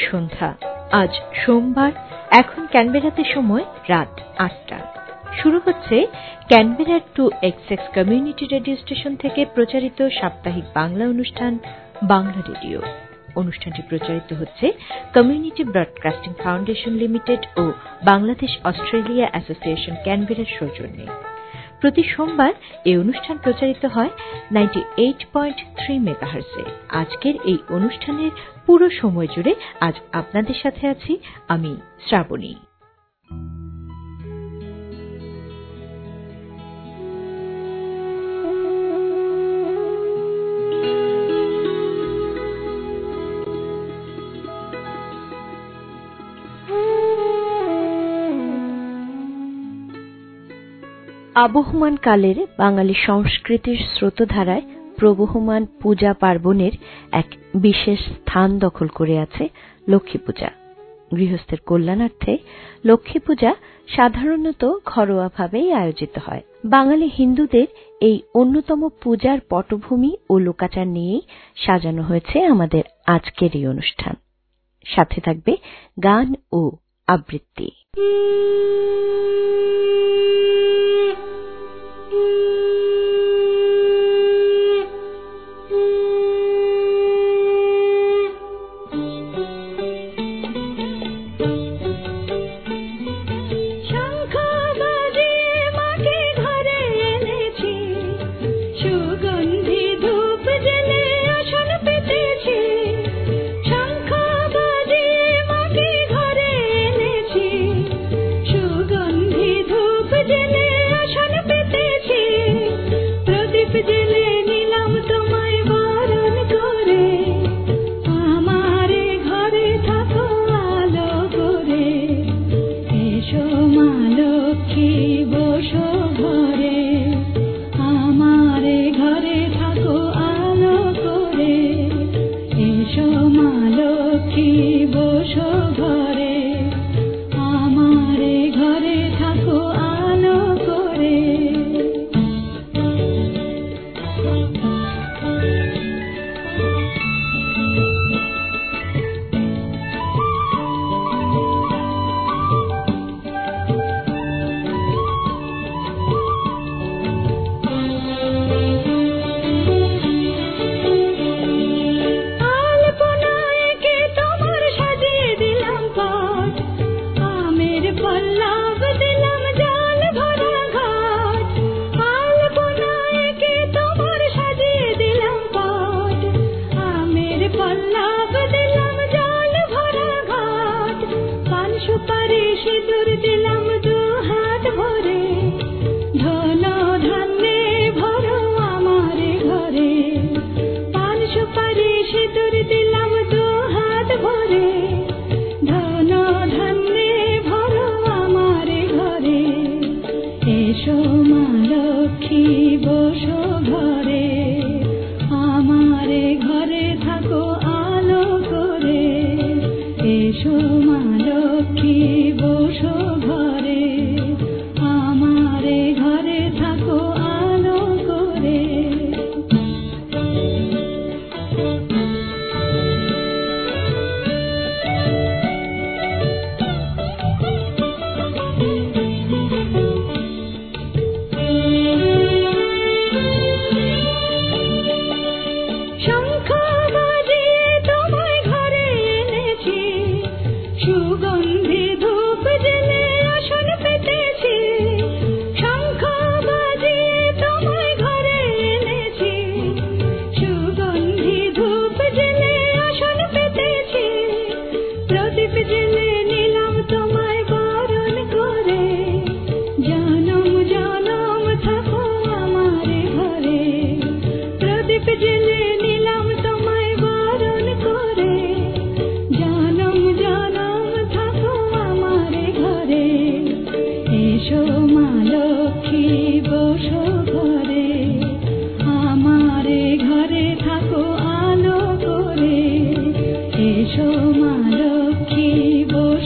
সন্ধ্যা। আজ সোমবার, এখন ক্যানবেরাতে সময় রাত ৮টা। শুরু হচ্ছে ক্যানবেরার 2XX কমিউনিটি রেডিও স্টেশন থেকে প্রচারিত সাপ্তাহিক বাংলা অনুষ্ঠান বাংলা রেডিও। অনুষ্ঠানটি প্রচারিত হচ্ছে কমিউনিটি ব্রডকাস্টিং ফাউন্ডেশন লিমিটেড ও বাংলাদেশ অস্ট্রেলিয়া অ্যাসোসিয়েশন ক্যানবেরার সৌজন্যে। প্রতি সোমবার এই অনুষ্ঠান প্রচারিত হয় 98.3 মেগাহার্টজে। আজকের এই অনুষ্ঠানের পুরো সময় জুড়ে আজ আপনাদের সাথে আছি আমি শ্রাবণী। আবহমান কালের বাঙালি সংস্কৃতির স্রোতধারায় প্রবহমান পূজা পার্বণের এক বিশেষ স্থান দখল করে আছে লক্ষ্মী পূজা। গৃহস্থের কল্যাণার্থে লক্ষ্মী পূজা সাধারণত ঘরোয়াভাবেই আয়োজিত হয়। বাঙালি হিন্দুদের এই অন্যতম পূজার পটভূমি ও লোকাচার নিয়েই সাজানো হয়েছে আমাদের আজকের এই অনুষ্ঠান। সাথে থাকবে গান ও আবৃত্তি। এসো মা লক্ষ্মী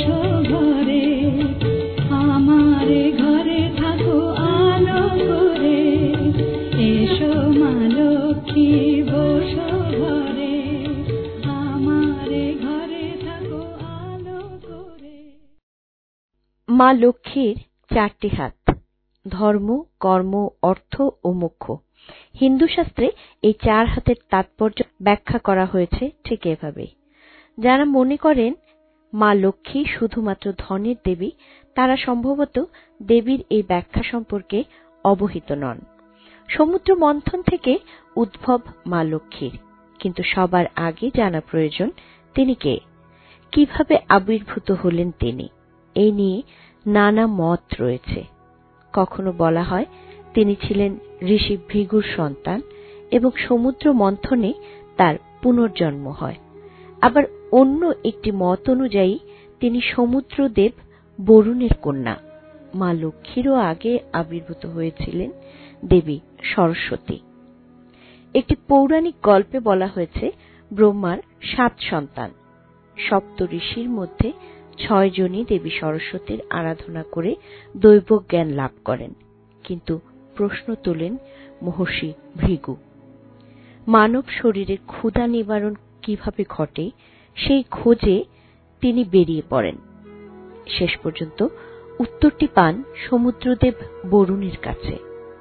মা লক্ষ্মীর 4টি হাত, ধর্ম, কর্ম, অর্থ ও মোক্ষ। হিন্দু শাস্ত্রে এই 4 হাতের তাৎপর্য ব্যাখ্যা করা হয়েছে ঠিক এভাবে। যারা মনে করেন মা লক্ষ্মী শুধুমাত্র ধনের দেবী, তারা সম্ভবত দেবীর এই ব্যাখ্যা সম্পর্কে অবহিত নন। সমুদ্র মন্থন থেকে উদ্ভব মা লক্ষ্মীর, কিন্তু সবার আগে জানা প্রয়োজন তিনি কে, কিভাবে আবির্ভূত হলেন তিনি। এই নিয়ে নানা মত রয়েছে। কখনো বলা হয় তিনি ছিলেন ঋষি ভৃগুর সন্তান এবং সমুদ্র মন্থনে তার পুনর্জন্ম হয়। আবার অন্য একটি মত অনুযায়ী তিনি সমুদ্রদেব বরুণের কন্যা। মা লক্ষ্মীরও আগে আবির্ভূত হয়েছিলেন দেবী সরস্বতী। একটি পৌরাণিক গল্পে বলা হয়েছে ব্রহ্মার 7 সন্তান। সপ্ত ঋষির মধ্যে 6 জনই দেবী সরস্বতীর আরাধনা করে দৈব জ্ঞান লাভ করেন, কিন্তু প্রশ্ন তোলেন মহর্ষি ভৃগু। মানব শরীরের ক্ষুধা নিবারণ কিভাবে ঘটে সেই খোঁজে তিনি বেরিয়ে পড়েন। শেষ পর্যন্ত উত্তরটি পান সমুদ্রদেব বরুণের কাছে।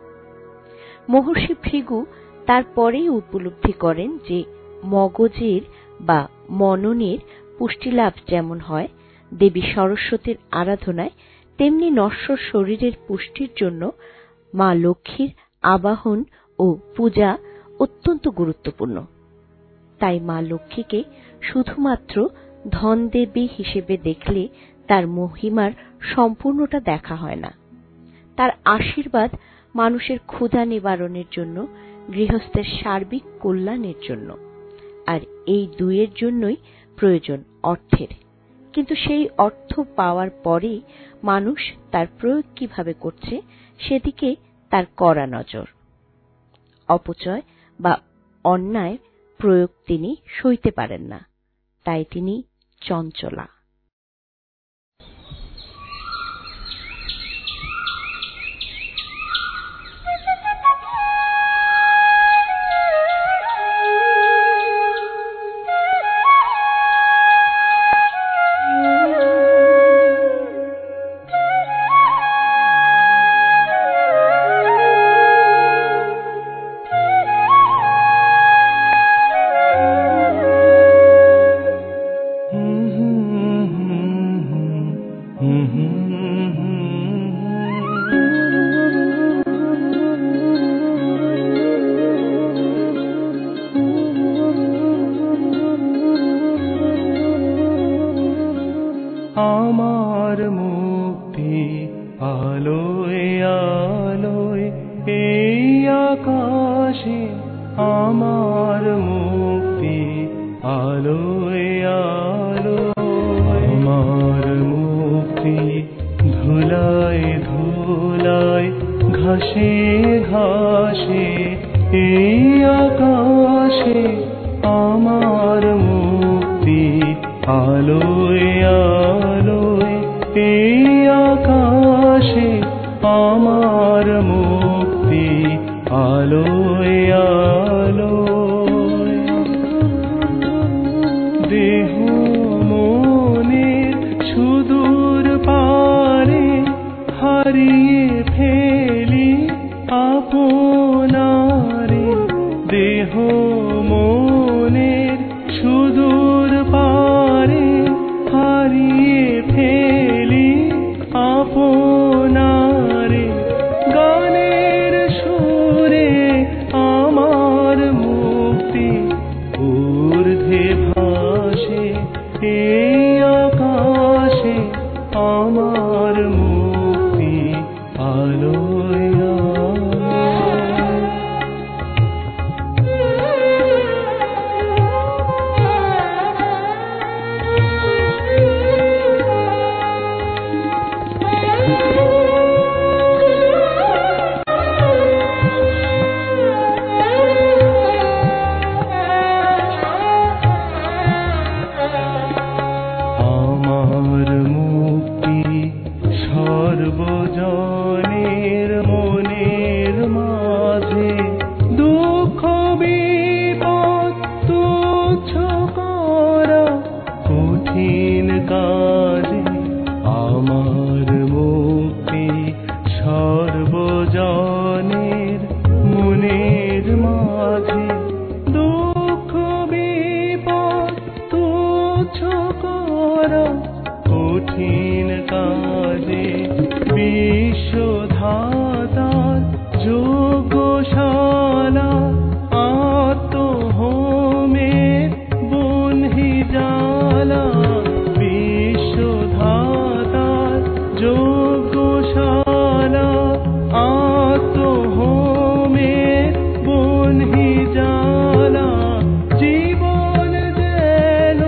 মহর্ষি ভৃগু তারপরেই উপলব্ধি করেন যে মগজের বা মননের পুষ্টিলাভ যেমন হয় দেবী সরস্বতীর আরাধনায়, তেমনি নশ্বর শরীরের পুষ্টির জন্য মা লক্ষ্মীর আবাহন ও পূজা অত্যন্ত গুরুত্বপূর্ণ। তাই মা লক্ষ্মীকে শুধুমাত্র ধন দেবী হিসেবে দেখলে তার মহিমার সম্পূর্ণটা দেখা হয় না। তার আশীর্বাদ মানুষের ক্ষুধা নিবারণের জন্য, গৃহস্থের সার্বিক কল্যাণের জন্য। আর এই দুইয়ের জন্যই প্রয়োজন অর্থের। কিন্তু সেই অর্থ পাওয়ার পরে মানুষ তার প্রয়োগ কিভাবে করছে সেদিকে তার কড়া নজর। অপচয় বা অন্যায় প্রয়োগ তিনি সইতে পারেন না, তাই তিনি চঞ্চলা। আমার মুক্তি আলোয় আলোয় এই আকাশে, আমার মুক্তি আলোয় আলোয়, আমার মুক্তি ধুলায় ধুলায় ঘাসে ঘাসে এই আকাশে, আমার মুক্তি আলোয় আলোয় এই আকাশে, আমার মুক্তি আলোয় আলোয়। দেহ মনের সুদূর পারে হারিয়ে ফেলি আপনারে, দেহ মনের সুদূর পারে হারিয়ে ফেলি আপনারে, গানের সুরে আমার মুক্তি ঊর্ধ্বে ভাসে এই আকাশে, আমার মুক্তি আলোয় আমার মুক্তি সর্বজনের মনের মাঝে, দুঃখ বিপদ তুচ্ছ করা কঠিন কাজে, আমার কঠিন কাজে বিশ্বধাতার যোগ্যশালা আত্মহোমের বন্হি জ্বালা বিশ্বধাতার যোগ্যশালা আত্মহোমের বন্হি জ্বালা জীবন যেন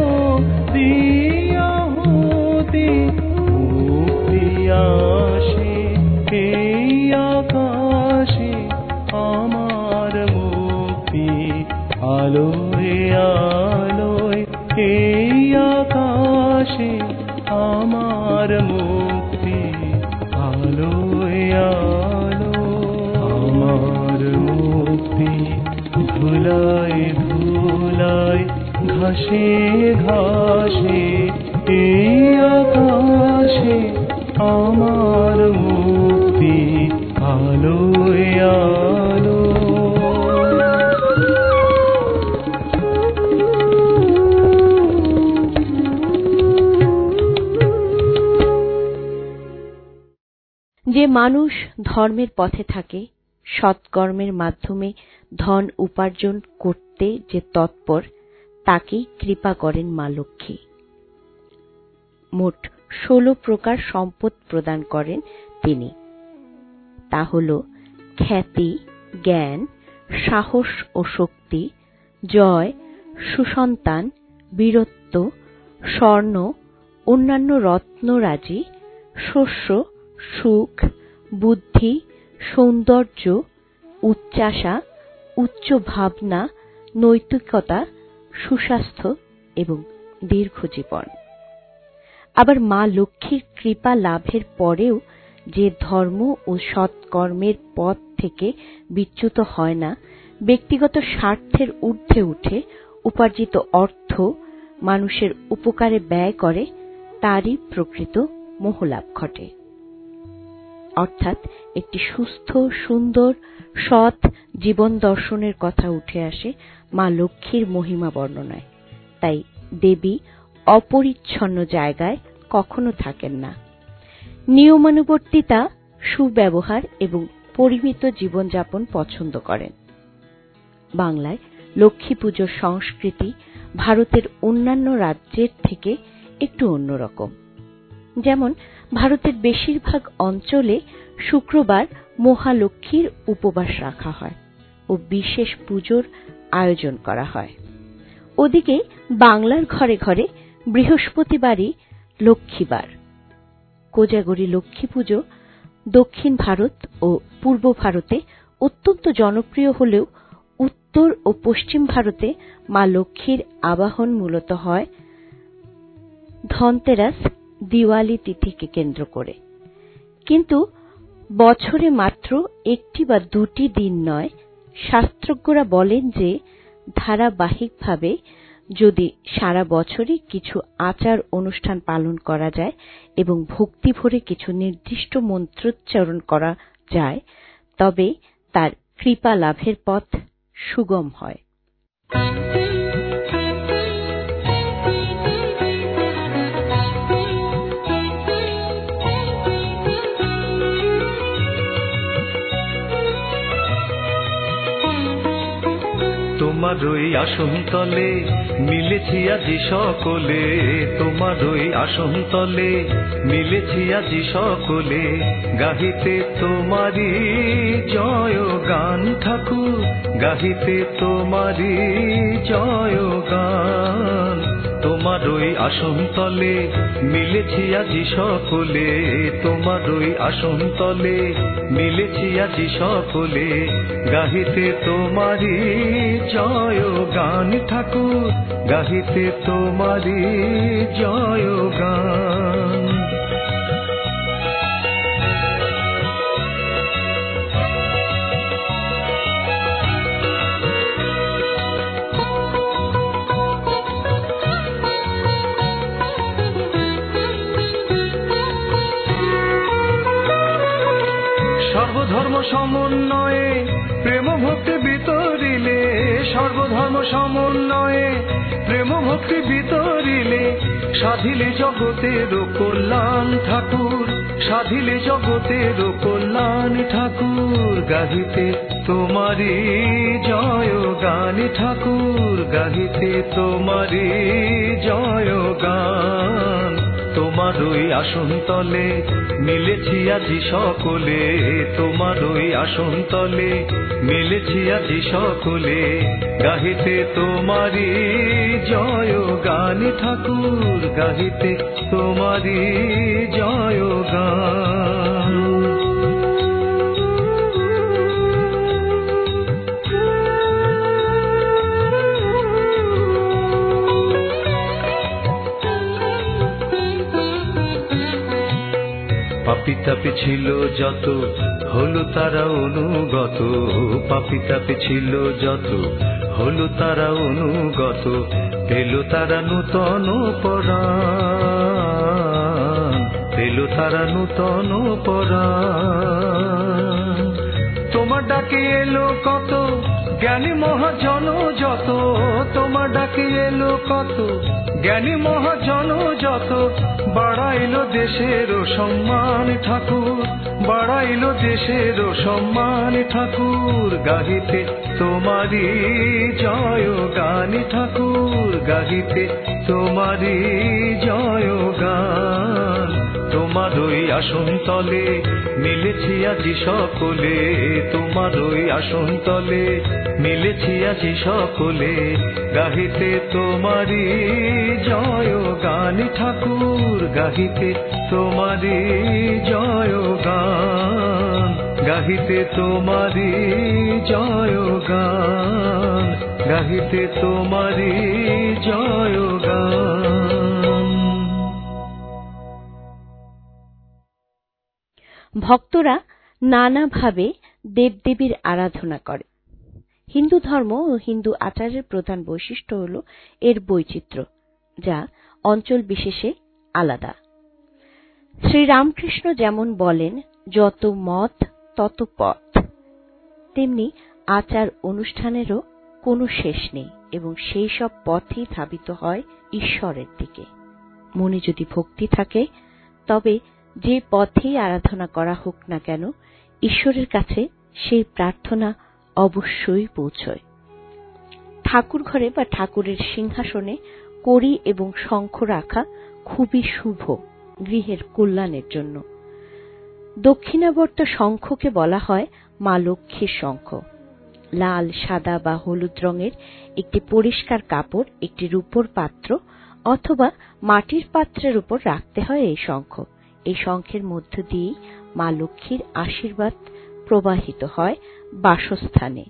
দিয়াহুতি মুক্তি আসে এই আকাশে আমার মুক্তি আলোয় আলোয় এই আকাশে আমার মুক্তি আলোয় আলো আমার মুক্তি ধুলায় ধুলায় ঘাসে ঘাসে এই আকাশে আমার মুক্তি আলোয় আলো যে মানুষ ধর্মের পথে থাকে, সৎকর্মের মাধ্যমে ধন উপার্জন করতে যে তৎপর, তাকেই কৃপা করেন মা লক্ষ্মী। মোট 16 প্রকার সম্পদ প্রদান করেন তিনি। তা হল খ্যাতি, জ্ঞান, সাহস ও শক্তি, জয়, সুসন্তান, বীরত্ব, স্বর্ণ, অন্যান্য রত্নরাজি, শস্য, সুখ, বুদ্ধি, সৌন্দর্য, উচ্চাশা, উচ্চ ভাবনা, নৈতিকতা, সুস্বাস্থ্য এবং দীর্ঘজীবন। আবার মা লক্ষ্মীর কৃপা লাভের পরেও যে ধর্ম ও সৎকর্মের পথ থেকে বিচ্যুত হয় না, ব্যক্তিগত স্বার্থের ঊর্ধ্বে উঠে উপার্জিত অর্থ মানুষের উপকারে ব্যয় করে, তারই প্রকৃত মোহলাভ ঘটে। অর্থাৎ একটি সুস্থ, সুন্দর, সৎ জীবন দর্শনের কথা উঠে আসে মা লক্ষ্মীর মহিমা বর্ণনায়। তাই দেবী অপরিচ্ছন্ন জায়গায় কখনো থাকেন না। নিয়মানুবর্তিতা, সুব্যবহার এবং পরিমিত জীবনযাপন পছন্দ করেন। বাংলায় লক্ষ্মী পুজোর সংস্কৃতি ভারতের অন্যান্য রাজ্যের থেকে একটু অন্যরকম। যেমন ভারতের বেশিরভাগ অঞ্চলে শুক্রবার মহালক্ষ্মীর উপবাস রাখা হয় ও বিশেষ পুজোর আয়োজন করা হয়। ওদিকে বাংলার ঘরে ঘরে বৃহস্পতিবারই লক্ষ্মীবার। কোজাগরী লক্ষ্মী পুজো দক্ষিণ ভারত ও পূর্ব ভারতে অত্যন্ত জনপ্রিয় হলেও উত্তর ও পশ্চিম ভারতে মা লক্ষ্মীর আবাহন মূলত হয় ধনতেরাস, দিওয়ালি তিথিকে কেন্দ্র করে। কিন্তু বছরে মাত্র একটি বা দুটি দিন নয়, শাস্ত্রজ্ঞরা বলেন যে ধারাবাহিকভাবে যদি সারা বছরই কিছু আচার অনুষ্ঠান পালন করা যায় এবং ভক্তি ভরে কিছু নির্দিষ্ট মন্ত্রোচ্চারণ করা যায়, তবে তার কৃপা লাভের পথ সুগম হয়। তোমার ওই আসন তলে মিলেছি আজি সকলে, তোমার ওই আসন তলে মিলেছি আজি সকলে, গাহিতে তোমারি জয় গান ঠাকুর, গাহিতে তোমারি জয় গান। তোমার ওই আসন তলে মিলেছি আজি সকলে, তোমার ওই আসন তলে মিলেছি আজি সকলে, গাহিতে তোমারি জয় গান ঠাকুর, গাহিতে তোমারি জয় গান। সর্বধর্ম সমন্বয়ে প্রেম ভক্তি বিতরিলে, সর্বধর্ম সমন্বয়ে প্রেম ভক্তি বিতরিলে সাধিলে জগতের কল্যাণ ঠাকুর, সাধিলে জগতের কল্যাণ ঠাকুর। গাহিতে তোমারি জয় গান ঠাকুর, গাহিতে তোমারি জয় গান। তোমার ওই আসন তলে মিলেছি আজি সকলে, তোমার ওই আসন তলে মিলেছি আজি সকলে। গাহিতে তোমারি জয় গান ঠাকুর, গাহিতে তোমারি জয় গান। পাপি তাপি ছিল যত হলো তারা অনুগত, পাপি তাপি ছিল যত হলো তারা অনুগত। পেল তারা নূতন পরাণ, পেল তারা নূতন পরাণ। তোমার ডাকে এলো কত জ্ঞানী মহাজন যত, তোমার ডাকে এলো কত জ্ঞানী মহাজন যত। বাড়াইলো দেশের সম্মান ঠাকুর, বাড়াইলো দেশের সম্মান ঠাকুর। গাহিতে তোমারি জয় গান ঠাকুর, গাহিতে তোমারি জয় গান। তোমার ওই আসন তলে মিলেছি আজি সকলে, তোমার ওই আসন তলে মিলেছি আজি সকলে। গাহিতে তোমারি জয় গান ঠাকুর, গাহিতে তোমারি জয় গান, গাহিতে তোমারি জয় গান, গাহিতে তোমারি জয় গান। ভক্তরা নানাভাবে দেবদেবীর আরাধনা করে। হিন্দু ধর্ম ও হিন্দু আচারের প্রধান বৈশিষ্ট্য হল এর বৈচিত্র্য, যা অঞ্চল বিশেষে আলাদা। শ্রীরামকৃষ্ণ যেমন বলেন, যত মত তত পথ, তেমনি আচার অনুষ্ঠানেরও কোনো শেষ নেই এবং সেই সব পথই ধাবিত হয় ঈশ্বরের দিকে। মনে যদি ভক্তি থাকে তবে যে পথেই আরাধনা করা হোক না কেন, ঈশ্বরের কাছে সেই প্রার্থনা অবশ্যই পৌঁছয়। ঠাকুর ঘরে বা ঠাকুরের সিংহাসনে কড়ি এবং শঙ্খ রাখা খুবই শুভ গৃহের কল্যাণের জন্য। দক্ষিণাবর্ত শঙ্খকে বলা হয় মা লক্ষ্মীর শঙ্খ। লাল, সাদা বা হলুদ রঙের একটি পরিষ্কার কাপড় একটি রূপোর পাত্র অথবা মাটির পাত্রের উপর রাখতে হয় এই শঙ্খ। এই শঙ্খের মধ্য দিয়েই মা লক্ষ্মীর আশীর্বাদ প্রবাহিত হয় বাসস্থানে।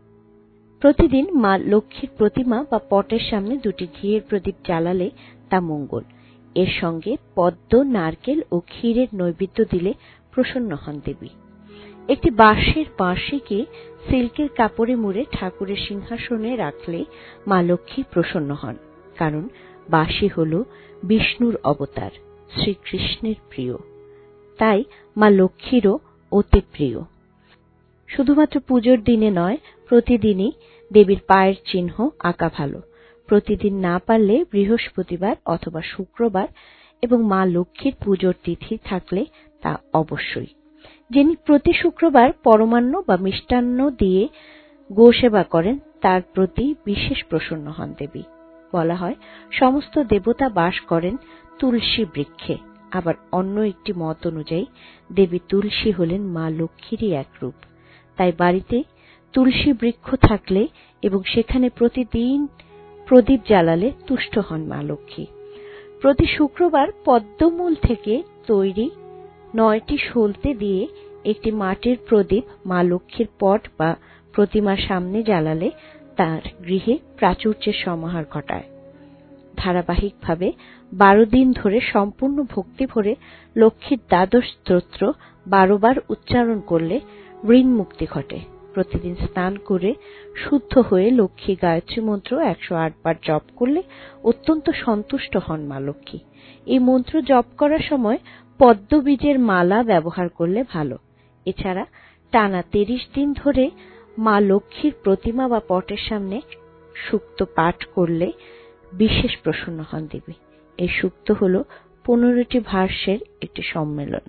প্রতিদিন মা লক্ষ্মীর প্রতিমা বা পটের সামনে দুটি ঘিয়ের প্রদীপ জ্বালালে তা মঙ্গল। এর সঙ্গে পদ্ম, নারকেল ও ক্ষীরের নৈবেদ্য দিলে প্রসন্ন হন দেবী। একটি বাঁশের বাঁশিকে সিল্কের কাপড়ে মুড়ে ঠাকুরের সিংহাসনে রাখলে মা লক্ষ্মী প্রসন্ন হন, কারণ বাঁশি হল বিষ্ণুর অবতার, শ্রীকৃষ্ণের প্রিয়। তাই মা লক্ষ্মীরও অতি প্রিয়। শুধুমাত্র পুজোর দিনে নয়, প্রতিদিনই দেবীর পায়ের চিহ্ন আঁকা ভালো। প্রতিদিন না পারলে বৃহস্পতিবার অথবা শুক্রবার এবং মা লক্ষ্মীর পুজোর তিথি থাকলে তা অবশ্যই। যিনি প্রতি শুক্রবার পরমান্ন বা মিষ্টান্ন দিয়ে গোসেবা করেন তার প্রতি বিশেষ প্রসন্ন হন দেবী। বলা হয় সমস্ত দেবতা বাস করেন তুলসী বৃক্ষে। আবার অন্য একটি মত অনুযায়ী দেবী তুলসী হলেন মা লক্ষ্মীরই এক রূপ। তাই বাড়িতে তুলসী বৃক্ষ থাকলে এবং সেখানে প্রতিদিন প্রদীপ জ্বালালে তুষ্ট হন মা লক্ষ্মী। প্রতি শুক্রবার পদ্মমূল থেকে তৈরি 9টি সলতে দিয়ে একটি মাটির প্রদীপ মা লক্ষ্মীর পট বা প্রতিমার সামনে জ্বালালে তার গৃহে প্রাচুর্যের সমাহার ঘটায়। ধারাবাহিকভাবে 12 দিন ধরে সম্পূর্ণ ভক্তি ভরে লক্ষ্মীর দ্বাদশ স্তোত্র 12 বার উচ্চারণ করলে ঋণ মুক্তি ঘটে। প্রতিদিন স্নান করে শুদ্ধ হয়ে লক্ষ্মী গায়ত্রী মন্ত্র 108 বার জপ করলে অত্যন্ত সন্তুষ্ট হন মা লক্ষ্মী। এই মন্ত্র জপ করার সময় পদ্ম বীজের মালা ব্যবহার করলে ভালো। এছাড়া টানা 30 দিন ধরে মা লক্ষ্মীর প্রতিমা বা পটের সামনে সূক্ত পাঠ করলে বিশেষ প্রসন্ন হন দেবী। এই সূক্ত হল 15টি ভার্সের একটি সম্মেলন।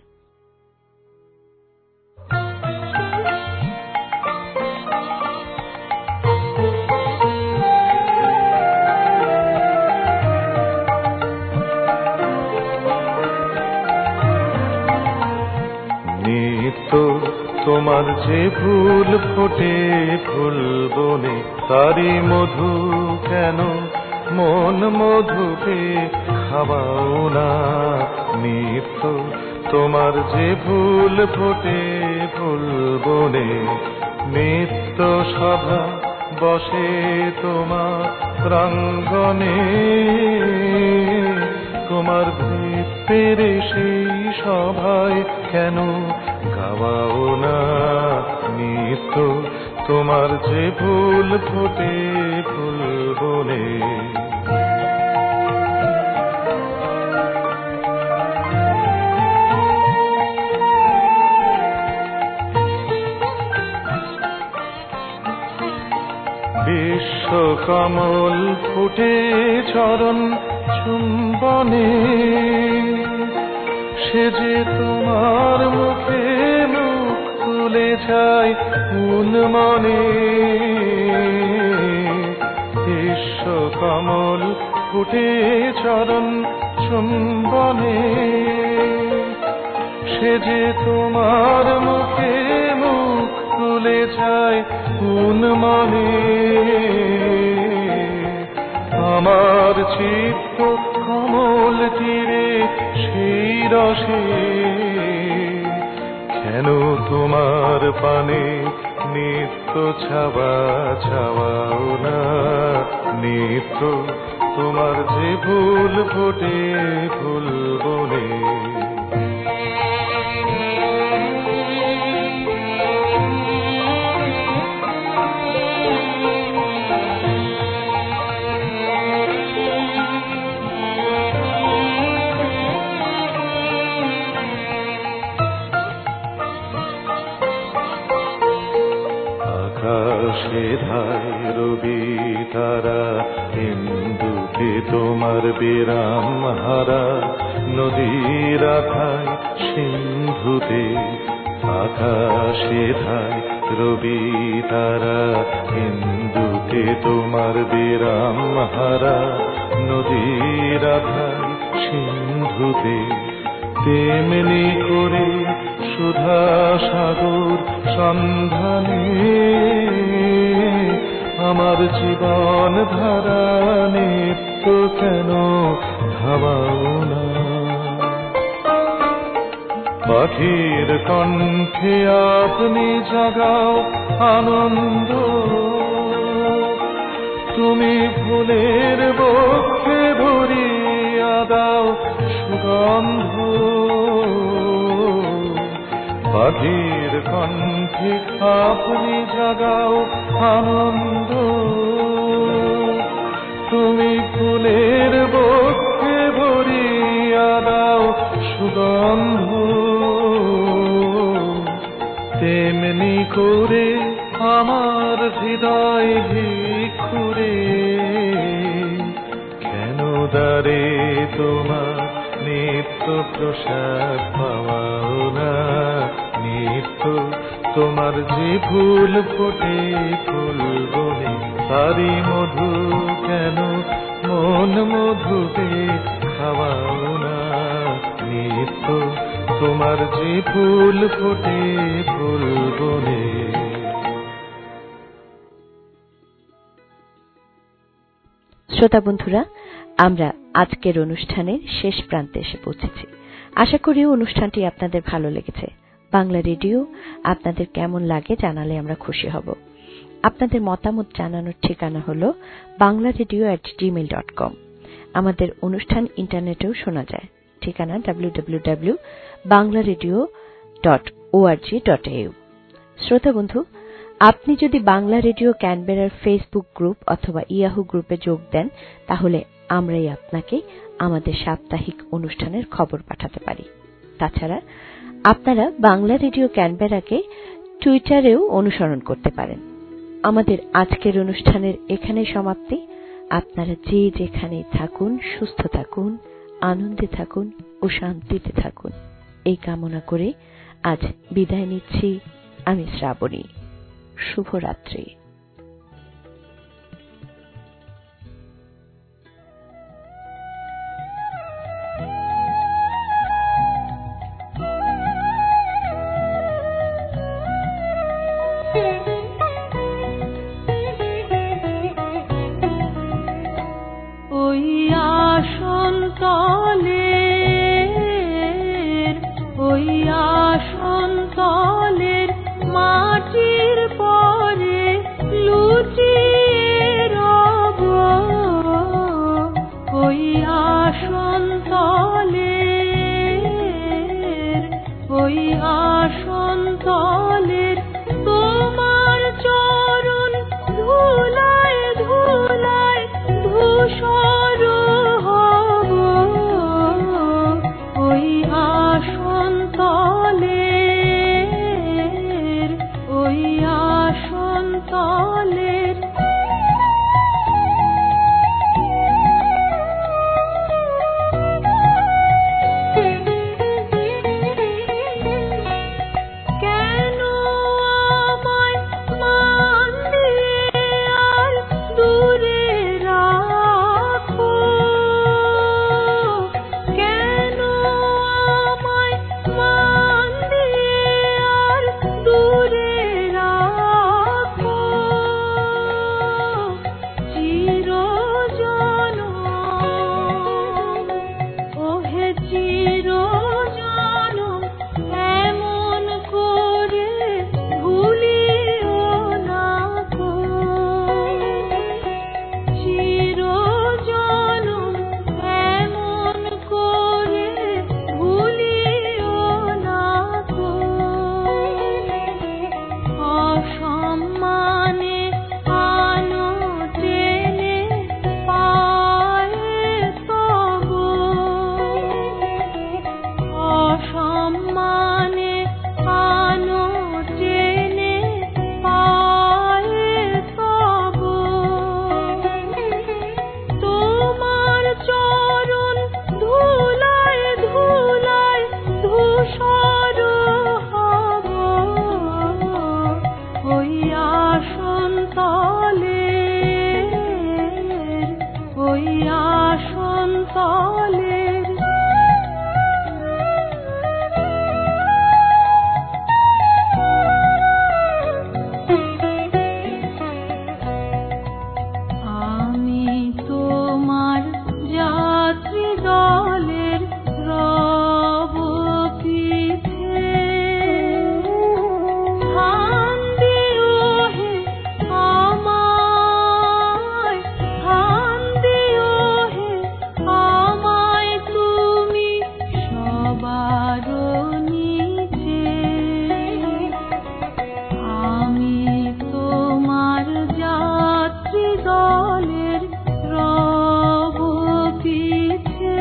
নিত্য তোমার যে ফুল ফোটে ফুল বনে, তারি মধু কেন মন মধুতে খাওয়াও না। নিত্য তোমার যে ফুল ফোটে ফুল বনে, নিত্য সভা বসে তোমার প্রাঙ্গণে, তোমার ভিত্তির সেই সভায় কেন গাওয়াও না। নিত্য তোমার যে ফুল ফোটে ফুল বনে। বিশ্বকমল ফুটে চরণ চুম্বনে, সে যে তোমার মুখে মুখ তুলে যায় কোন মনে। বিশ্বকমল ফুটে চরণ চুম্বনে, সে যে তোমার মুখে মুখ তুলে যায় কোন মনে। আমার চিত্ত কমল তীরে সেই রসে, কেন তোমার পানে নিত্য ছাওয়া ছাওয়াও না। নিত্য তোমার যে ফুল ফোটে ফুল বনে। আকাশে ধায় রবি তারা, হিন্দুতে তোমার বিরাম হারা। নদীর আথায় সিন্ধুতে, আকাশে ধায় রবি তারা, হিন্দুতে তোমার বিরাম হারা। নদীর আথায় সিন্ধুতে, তেমনি করে সুধা সাগর সন্ধানে, আমার জীবন ধারা নিত্য কেন ধাওয়াও না। পাখির কণ্ঠে আপনি জাগাও আনন্দ, তুমি ফুলের বক্ষে ভরিয়া দাও সুগন্ধ। পাখির কণ্ঠে আপনি জাগাও আনন্দ, তুমি ফুলের বক্ষে ভরিয়া দাও সুগন্ধ। তেমনি করে আমার হৃদয় ভিক্ষুরে, কেন দ্বারে তোমার নিত্য প্রসাদ পাওয়াও না। নিত্য তোমার যে ফুল ফোটে ফুল বনে, তারি মধু কেন মন মধুতে খাওয়াও না। নিত্য তোমার যে ফুল ফোটে ফুল বনে। শ্রোতা বন্ধুরা, আমরা আজকের অনুষ্ঠানের শেষ প্রান্তে এসে পৌঁছেছি। আশা করি অনুষ্ঠানটি আপনাদের ভালো লেগেছে। বাংলা রেডিও আপনাদের কেমন লাগে জানালে আমরা খুশি হব। আপনাদের মতামত জানানোর ঠিকানা হল banglaredio@gmail.com। আমাদের অনুষ্ঠান ইন্টারনেটেও শোনা যায়। ঠিকানা www.banglaradio.org.au। শ্রোতা বন্ধু, আপনি যদি বাংলা রেডিও ক্যানবেরার ফেসবুক গ্রুপ অথবা ইয়াহু গ্রুপে যোগ দেন, তাহলে আমরাই আপনাকে আমাদের সাপ্তাহিক অনুষ্ঠানের খবর পাঠাতে পারি। তাছাড়া আপনারা বাংলা রেডিও ক্যানবেরাকে টুইটারেও অনুসরণ করতে পারেন। আমাদের আজকের অনুষ্ঠানের এখানে সমাপ্তি। আপনারা যে যেখানে থাকুন সুস্থ থাকুন, আনন্দে থাকুন ও শান্তিতে থাকুন এই কামনা করে আজ বিদায় নিচ্ছি আমি শ্রাবণী। শুভরাত্রি। আসনতলের মাটির পরে লুচিয়ে রব, ওই আসনতলের তোমার চরণ ধুলায় ধুলায় ধূসর হব, ওই আসনতলের কেন আমায় মান দিয়ে আর দূরে রাখো, কেন আমায় মান দিয়ে আর দূরে রাখো, চিরজনম ওহে চিরজনম এমন করে ভুলিও না গো, চিরজনম এমন করে ভুলিও না গো, অসম্মানে আনো টেনে পায়ে তব, অসম্মানে আনো টেনে পায়ে তব, তোমার চরণ ধুলায় ধুলায় ধূসর হব, ওই আসনতলের আমি তোমার যাত্রী দলের রব পিছে, স্থান দিও হে আমায়, স্থান দিও হে আমায় তুমি সবার নিচে, আমি তোমার যাত্রী দলের রব পিছে,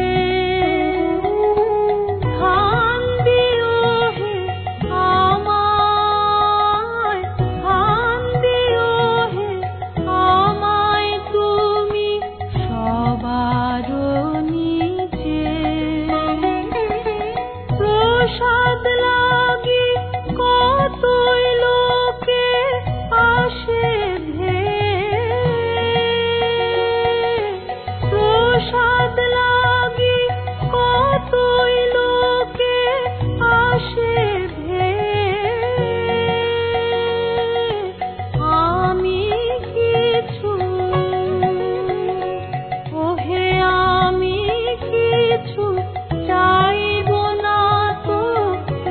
স্থান দিও হে আমায়, স্থান দিও হে আমায় তুমি সবার নিচে, প্রসাদ লাগি কতই লোকে আসে প্রসাদ লাগি কতই লোকে আসে আমি কিছু ওহে আমি কিছু চাইব না তো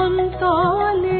চরণ তলে